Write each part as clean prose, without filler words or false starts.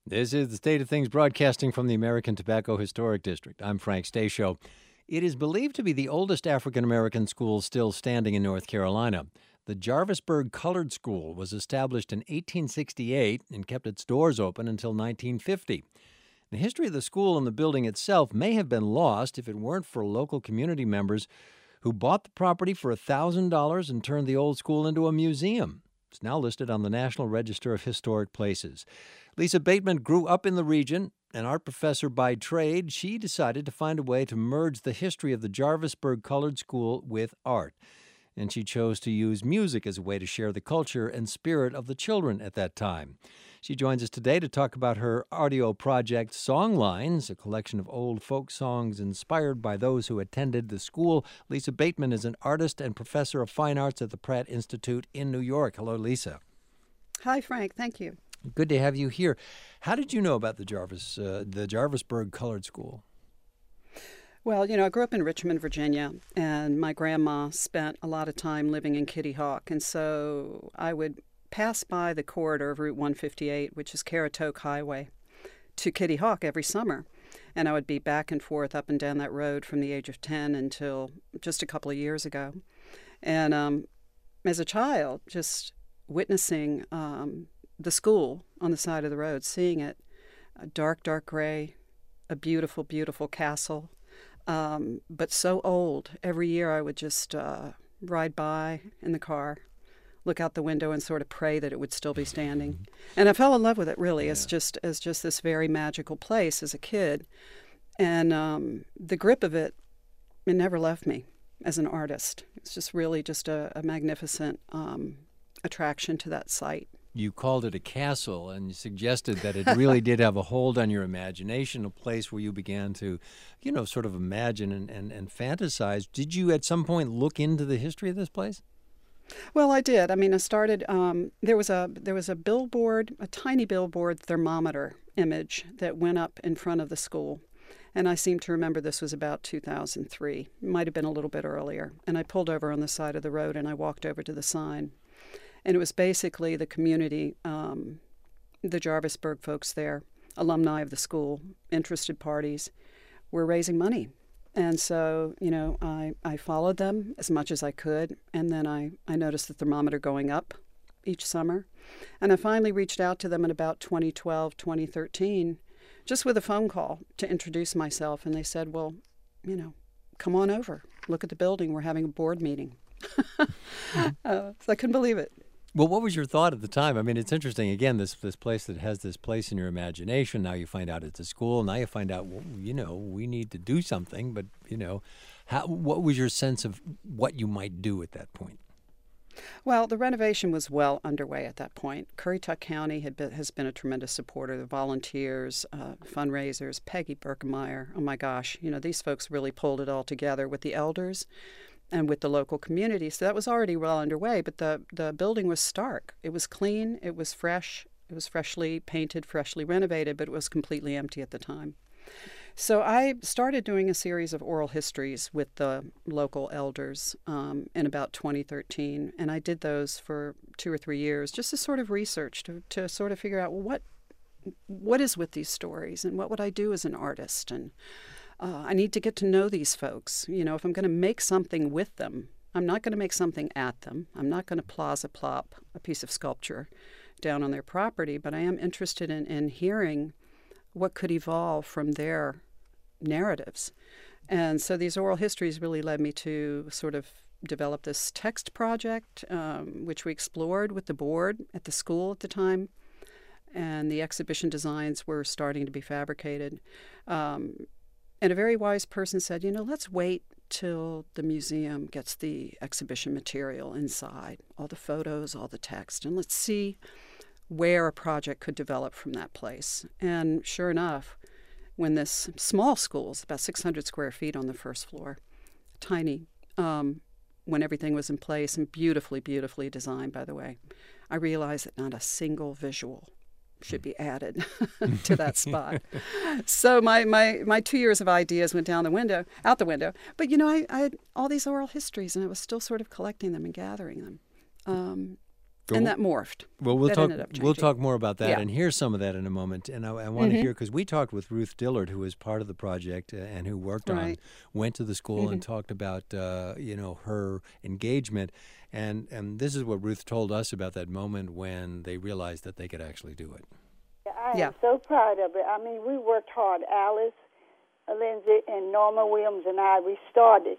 This is the State of Things broadcasting from the American Tobacco Historic District. I'm Frank Stasio. It is believed to be the oldest African-American school still standing in North Carolina. The Jarvisburg Colored School was established in 1868 and kept its doors open until 1950. The history of the school and the building itself may have been lost if it weren't for local community members who bought the property for $1,000 and turned the old school into a museum. It's now listed on the National Register of Historic Places. Lisa Bateman grew up in the region. An art professor by trade, she decided to find a way to merge the history of the Jarvisburg Colored School with art. And she chose to use music as a way to share the culture and spirit of the children at that time. She joins us today to talk about her audio project, Songlines, a collection of old folk songs inspired by those who attended the school. Lisa Bateman is an artist and professor of fine arts at the Pratt Institute in New York. Hello, Lisa. Hi, Frank. Thank you. Good to have you here. How did you know about the Jarvisburg Colored School? Well, I grew up in Richmond, Virginia, and my grandma spent a lot of time living in Kitty Hawk, and so I would pass by the corridor of Route 158, which is Caratoke Highway, to Kitty Hawk every summer, and I would be back and forth up and down that road from the age of 10 until just a couple of years ago. And as a child, just witnessing the school on the side of the road, seeing it, a dark gray, a beautiful, beautiful castle, but so old. Every year I would just ride by in the car, look out the window and sort of pray that it would still be standing. And I fell in love with it, really, as just this very magical place as a kid. And the grip of it never left me as an artist. It's just really just a magnificent attraction to that site. You called it a castle, and you suggested that it really did have a hold on your imagination, a place where you began to, sort of imagine and fantasize. Did you at some point look into the history of this place? Well, I did. I mean, I started, there was a billboard, a tiny billboard thermometer image that went up in front of the school. And I seem to remember this was about 2003. It might have been a little bit earlier. And I pulled over on the side of the road and I walked over to the sign. And it was basically the community, the Jarvisburg folks there, alumni of the school, interested parties, were raising money. And so, I followed them as much as I could. And then I noticed the thermometer going up each summer. And I finally reached out to them in about 2012, 2013, just with a phone call to introduce myself. And they said, well, come on over. Look at the building. We're having a board meeting. So I couldn't believe it. Well, what was your thought at the time? I mean, it's interesting. Again, this place that has this place in your imagination. Now you find out it's a school. Now you find out, well, we need to do something. But, what was your sense of what you might do at that point? Well, the renovation was well underway at that point. Currituck County has been a tremendous supporter. The volunteers, fundraisers, Peggy Berkemeyer. Oh, my gosh. These folks really pulled it all together with the elders and with the local community. So that was already well underway, but the building was stark. It was clean, it was fresh, it was freshly painted, freshly renovated, but it was completely empty at the time. So I started doing a series of oral histories with the local elders in about 2013, and I did those for 2 or 3 years, just as sort of research to sort of figure out, well, what is with these stories, and what would I do as an artist, and I need to get to know these folks. If I'm going to make something with them, I'm not going to make something at them. I'm not going to plaza plop a piece of sculpture down on their property, but I am interested in hearing what could evolve from their narratives. And so these oral histories really led me to sort of develop this text project, which we explored with the board at the school at the time. And the exhibition designs were starting to be fabricated. And a very wise person said, let's wait till the museum gets the exhibition material inside, all the photos, all the text, and let's see where a project could develop from that place. And sure enough, when this small school, it's about 600 square feet on the first floor, tiny, when everything was in place and beautifully, beautifully designed, by the way, I realized that not a single visual should be added to that spot. So my 2 years of ideas went out the window. But I had all these oral histories, and I was still sort of collecting them and gathering them. And that morphed. Well, we'll that talk. ended up We'll changing. talk more about that Yeah. and hear some of that in a moment. And I want to hear, because we talked with Ruth Dillard, who was part of the project and who worked on, went to the school and talked about her engagement. And this is what Ruth told us about that moment when they realized that they could actually do it. I am so proud of it. I mean, we worked hard. Alice, Lindsay, and Norma Williams and I, we started,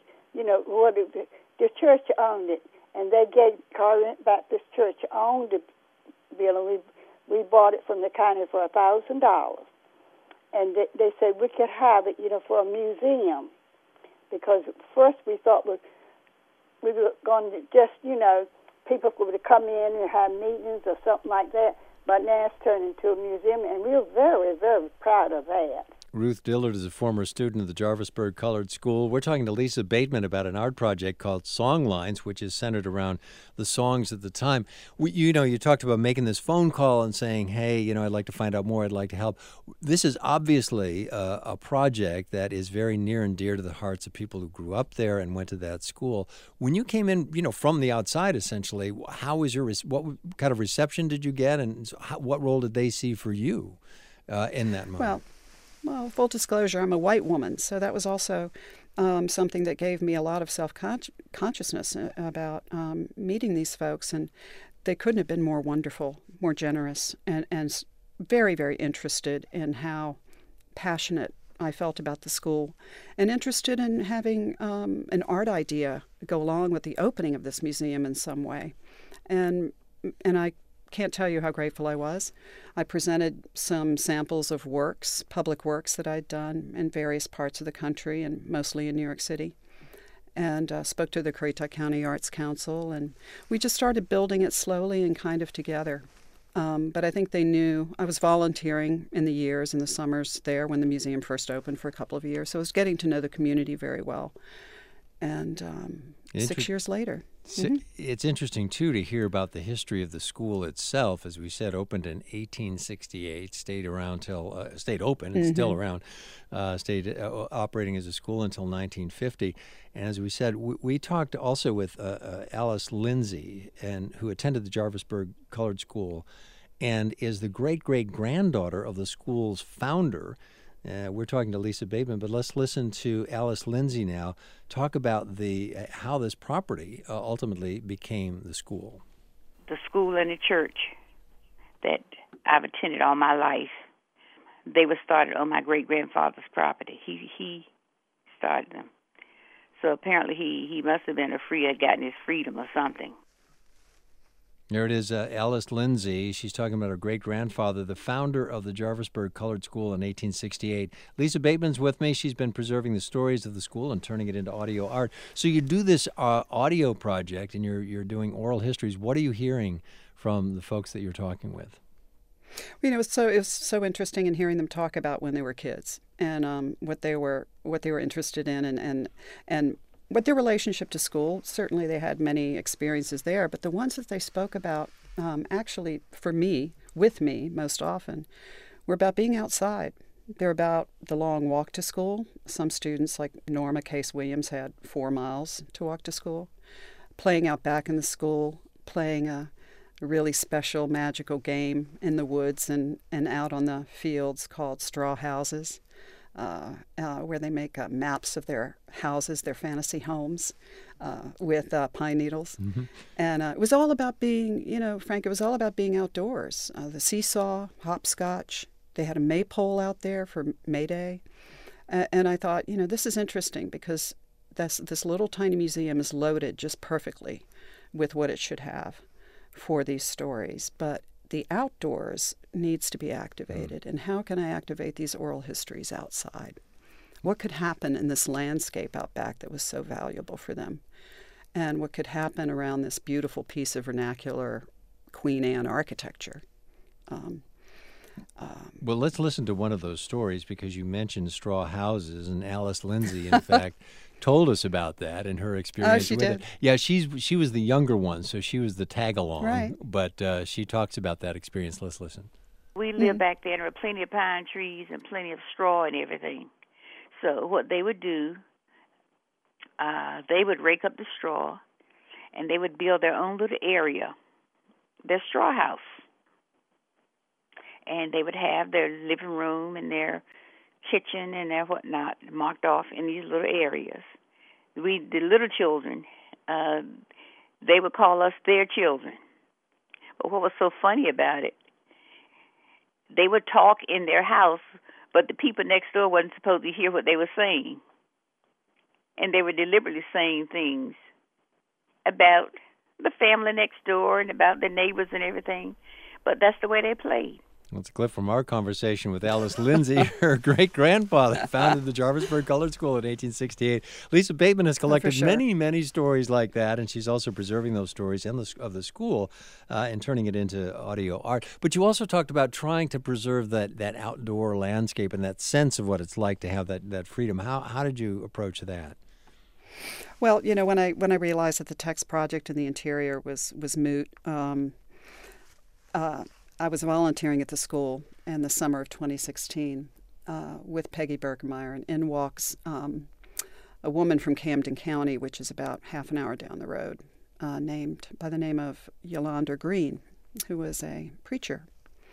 the church owned it. And they gave Corinth Baptist Church owned the building. We bought it from the county for $1,000, and they said we could have it, for a museum. Because first we thought we were going to just, people would come in and have meetings or something like that. But now it's turned into a museum, and we're very, very proud of that. Ruth Dillard is a former student of the Jarvisburg Colored School. We're talking to Lisa Bateman about an art project called Songlines, which is centered around the songs at the time. You talked about making this phone call and saying, hey, I'd like to find out more, I'd like to help. This is obviously a project that is very near and dear to the hearts of people who grew up there and went to that school. When you came in, from the outside, essentially, how was what kind of reception did you get, and what role did they see for you in that moment? Well, full disclosure, I'm a white woman, so that was also something that gave me a lot of self-consciousness about meeting these folks, and they couldn't have been more wonderful, more generous, and very, very interested in how passionate I felt about the school, and interested in having an art idea go along with the opening of this museum in some way. And I can't tell you how grateful I was. I presented some samples of works, public works that I'd done in various parts of the country and mostly in New York City, and spoke to the Currituck County Arts Council, and we just started building it slowly and kind of together. But I think they knew I was volunteering in the summers there when the museum first opened for a couple of years, so I was getting to know the community very well. And 6 years later. It's interesting, too, to hear about the history of the school itself. As we said, opened in 1868, stayed around till stayed open, it's still around, stayed operating as a school until 1950. And as we said, we talked also with Alice Lindsay, who attended the Jarvisburg Colored School and is the great-great-granddaughter of the school's founder. We're talking to Lisa Bateman, but let's listen to Alice Lindsay now talk about how this property ultimately became the school. The school and the church that I've attended all my life, they were started on my great-grandfather's property. He started them. So apparently he must have had gotten his freedom or something. There it is, Alice Lindsay. She's talking about her great-grandfather, the founder of the Jarvisburg Colored School in 1868. Lisa Bateman's with me. She's been preserving the stories of the school and turning it into audio art. So you do this audio project, and you're doing oral histories. What are you hearing from the folks that you're talking with? It was so interesting in hearing them talk about when they were kids and what they were interested in and what their relationship to school. Certainly they had many experiences there, but the ones that they spoke about actually with me most often, were about being outside. They're about the long walk to school. Some students, like Norma Case Williams, had 4 miles to walk to school. Playing out back in the school, playing a really special magical game in the woods and out on the fields called straw houses. Where they make maps of their houses, their fantasy homes, with pine needles. Mm-hmm. And it was all about being, Frank, it was all about being outdoors. The seesaw, hopscotch. They had a maypole out there for May Day. And I thought, this is interesting because this little tiny museum is loaded just perfectly with what it should have for these stories. But the outdoors needs to be activated. And how can I activate these oral histories outside? What could happen in this landscape out back that was so valuable for them? And what could happen around this beautiful piece of vernacular Queen Anne architecture? Well, let's listen to one of those stories because you mentioned straw houses, and Alice Lindsay, in fact, told us about that and her experience she with did. it. Yeah, she was the younger one, so she was the tag-along. Right. But she talks about that experience. Let's listen. We lived back there, and there were plenty of pine trees and plenty of straw and everything. So what they would do, they would rake up the straw, and they would build their own little area their straw house. And they would have their living room and their kitchen and their whatnot marked off in these little areas. The little children, they would call us their children. But what was so funny about it, they would talk in their house, but the people next door wasn't supposed to hear what they were saying. And they were deliberately saying things about the family next door and about the neighbors and everything. But that's the way they played. That's a clip from our conversation with Alice Lindsay. Her great-grandfather founded the Jarvisburg Colored School in 1868. Lisa Bateman has collected many, many stories like that, and she's also preserving those stories of the school and turning it into audio art. But you also talked about trying to preserve that outdoor landscape and that sense of what it's like to have that freedom. How did you approach that? Well, when I realized that the text project in the interior was moot, I was volunteering at the school in the summer of 2016 with Peggy Berkemeyer, and in walks a woman from Camden County, which is about half an hour down the road, named by the name of Yolanda Green, who was a preacher,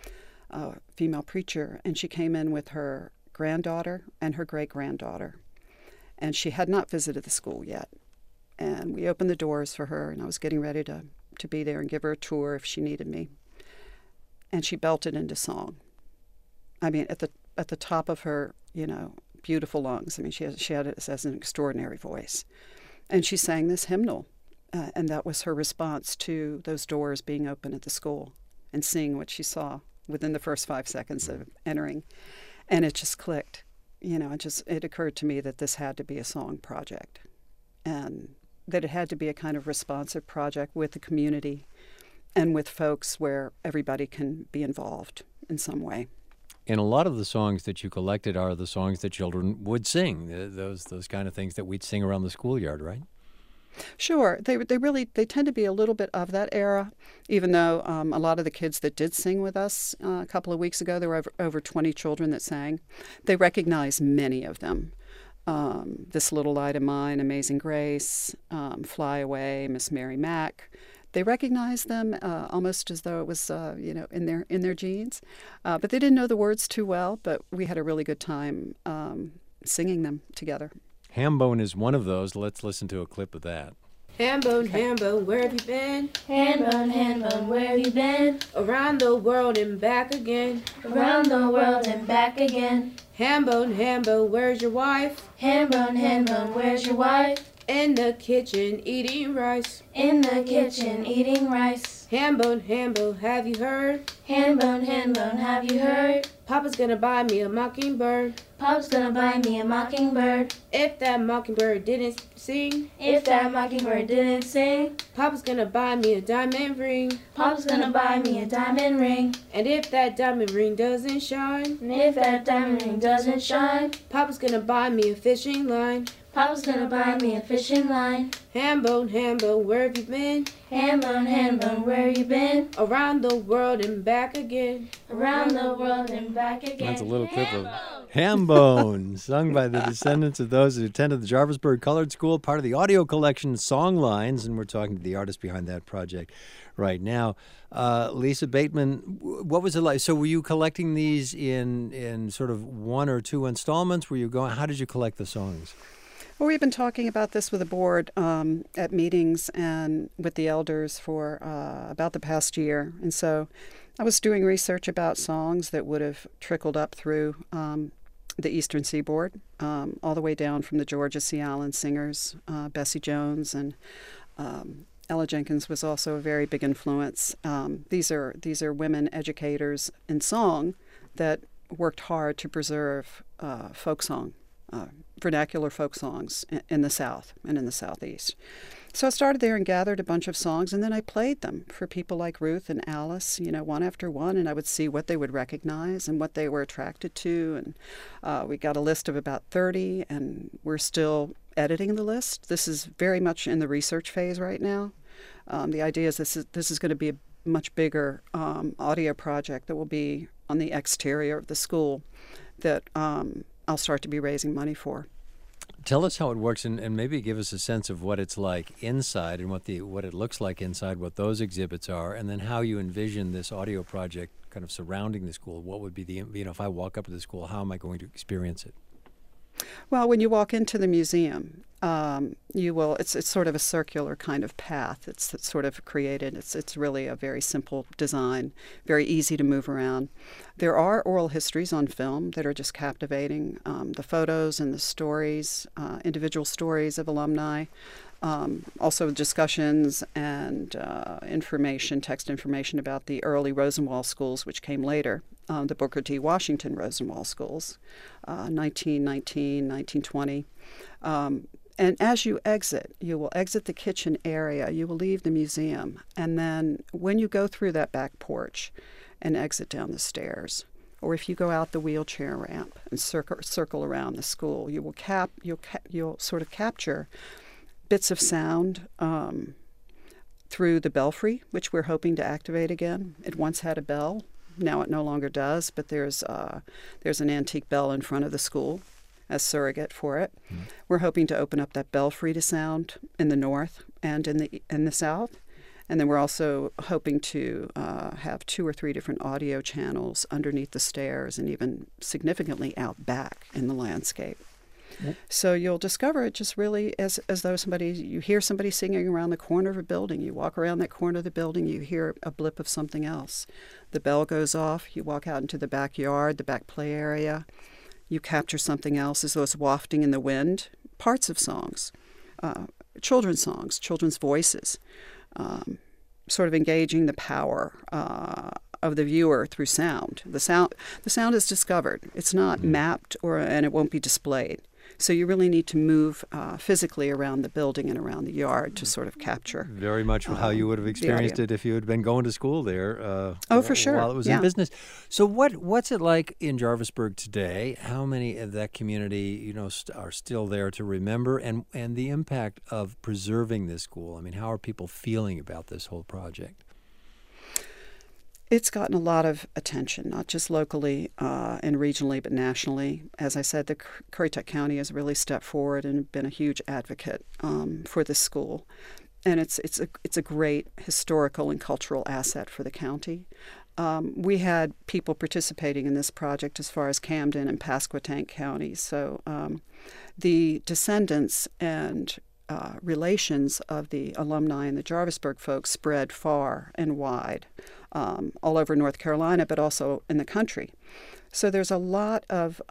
a female preacher, and she came in with her granddaughter and her great-granddaughter, and she had not visited the school yet. And we opened the doors for her, and I was getting ready to be there and give her a tour if she needed me. And she belted into song. I mean, at the top of her, beautiful lungs. I mean, she had it as an extraordinary voice, and she sang this hymnal, and that was her response to those doors being open at the school and seeing what she saw within the first 5 seconds of entering, and it just clicked. It occurred to me that this had to be a song project, and that it had to be a kind of responsive project with the community and with folks where everybody can be involved in some way. And a lot of the songs that you collected are the songs that children would sing, those kind of things that we'd sing around the schoolyard, right? Sure. They tend to be a little bit of that era, even though a lot of the kids that did sing with us a couple of weeks ago, there were over 20 children that sang. They recognize many of them. This Little Light of Mine, Amazing Grace, Fly Away, Miss Mary Mack. They recognized them almost as though it was, in their genes. But they didn't know the words too well, but we had a really good time singing them together. Hambone is one of those. Let's listen to a clip of that. Hambone, Hambone, where have you been? Hambone, Hambone, where have you been? Around the world and back again. Around the world and back again. Hambone, Hambone, where's your wife? Hambone, Hambone, where's your wife? In the kitchen eating rice. In the kitchen eating rice. Hambone, Hambone, have you heard? Hambone, Hambone, have you heard? Papa's gonna buy me a mockingbird. Papa's gonna buy me a mockingbird. If that mockingbird didn't sing. If that mockingbird didn't sing. Papa's gonna buy me a diamond ring. Papa's gonna buy me a diamond ring. And if that diamond ring doesn't shine. And if that diamond ring doesn't shine. Papa's gonna buy me a fishing line. Papa's gonna buy me a fishing line. Hambone, Hambone, where have you been? Hambone, Hambone, where you been? Around the world and back again. Around the world and back again. That's a little clip of Hambone, sung by the descendants of those who attended the Jarvisburg Colored School, part of the audio collection Songlines, and we're talking to the artist behind that project right now. Lisa Bateman, what was it like? So were you collecting these in sort of one or two installments? How did you collect the songs? Well, we've been talking about this with the board at meetings and with the elders for about the past year. And so I was doing research about songs that would have trickled up through the Eastern Seaboard, all the way down from the Georgia C. Allen singers, Bessie Jones, and Ella Jenkins was also a very big influence. These are women educators in song that worked hard to preserve folk song. Vernacular folk songs in the South and in the Southeast. So I started there and gathered a bunch of songs, and then I played them for people like Ruth and Alice, one after one, and I would see what they would recognize and what they were attracted to. And we got a list of about 30, and we're still editing the list. This is very much in the research phase right now. The idea is this is going to be a much bigger audio project that will be on the exterior of the school that I'll start to be raising money for. Tell us how it works, and maybe give us a sense of what it's like inside and what it looks like inside, what those exhibits are, and then how you envision this audio project kind of surrounding the school. What would be if I walk up to the school, how am I going to experience it? Well, when you walk into the museum, you will. It's sort of a circular kind of path. It's sort of created. It's really a very simple design, very easy to move around. There are oral histories on film that are just captivating. The photos and the stories, individual stories of alumni. Also discussions and text information about the early Rosenwald schools, which came later, the Booker T. Washington Rosenwald schools, 1919, 1920. And as you will exit the kitchen area, you will leave the museum, and then when you go through that back porch and exit down the stairs, or if you go out the wheelchair ramp and circle around the school, you'll sort of capture bits of sound through the belfry, which we're hoping to activate again. It once had a bell. Now it no longer does, but there's an antique bell in front of the school as surrogate for it. Mm-hmm. We're hoping to open up that belfry to sound in the north and in the south. And then we're also hoping to have 2 or 3 different audio channels underneath the stairs and even significantly out back in the landscape. So you'll discover it just really as though you hear somebody singing around the corner of a building. You walk around that corner of the building, you hear a blip of something else. The bell goes off, you walk out into the backyard, the back play area. You capture something else as though it's wafting in the wind, parts of songs, children's voices, sort of engaging the power of the viewer through sound. The sound is discovered. It's not mapped and it won't be displayed. So you really need to move physically around the building and around the yard to sort of capture. Very much how you would have experienced it if you had been going to school there. For sure. While it was in business. So what's it like in Jarvisburg today? How many of that community are still there to remember, and the impact of preserving this school? I mean, how are people feeling about this whole project? It's gotten a lot of attention, not just locally and regionally, but nationally. As I said, the Currituck County has really stepped forward and been a huge advocate for this school. And it's a great historical and cultural asset for the county. We had people participating in this project as far as Camden and Pasquotank counties. So the descendants and relations of the alumni and the Jarvisburg folks spread far and wide, all over North Carolina, but also in the country. So there's a lot of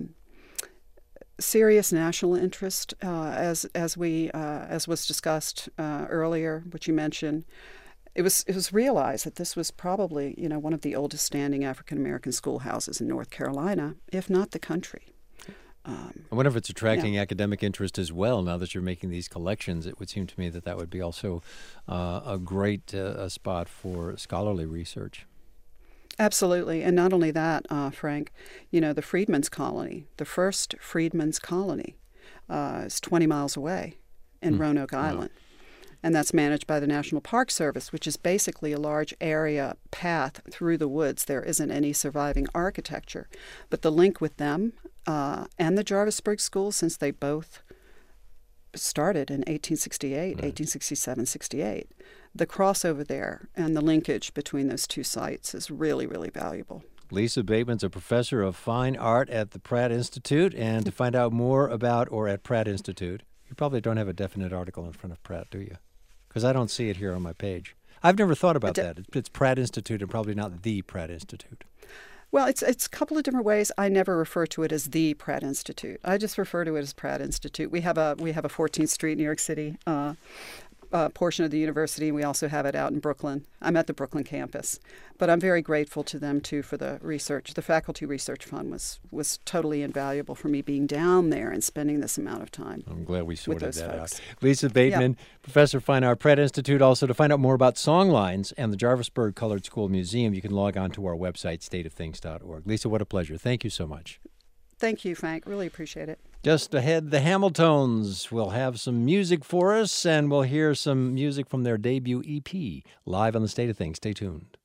serious national interest, as was discussed earlier, which you mentioned. It was realized that this was probably one of the oldest standing African American schoolhouses in North Carolina, if not the country. I wonder if it's attracting academic interest as well. Now that you're making these collections, it would seem to me that would be also a great spot for scholarly research. Absolutely. And not only that, Frank, the Freedmen's Colony, the first Freedmen's Colony is 20 miles away in Roanoke Island. And that's managed by the National Park Service, which is basically a large area path through the woods. There isn't any surviving architecture. But the link with them and the Jarvisburg School, since they both started in 1868, 1867, 68, the crossover there and the linkage between those two sites is really, really valuable. Lisa Bateman's a professor of fine art at the Pratt Institute. And to find out more about, or at Pratt Institute, you probably don't have a definite article in front of Pratt, do you? Because I don't see it here on my page. I've never thought about that. It's Pratt Institute and probably not the Pratt Institute. Well, it's a couple of different ways. I never refer to it as the Pratt Institute. I just refer to it as Pratt Institute. We have a 14th Street, New York City portion of the university, and we also have it out in Brooklyn. I'm at the Brooklyn campus. But I'm very grateful to them, too, for the research. The Faculty Research Fund was totally invaluable for me being down there and spending this amount of time. I'm glad we sorted that folks. out. Lisa Bateman, Professor of Fine Art, Pratt Institute. Also, to find out more about songlines and the Jarvisburg Colored School Museum, you can log on to our website, stateofthings.org. Lisa, what a pleasure. Thank you so much. Thank you, Frank. Really appreciate it. Just ahead, the Hamiltones will have some music for us, and we'll hear some music from their debut EP live on the State of Things. Stay tuned.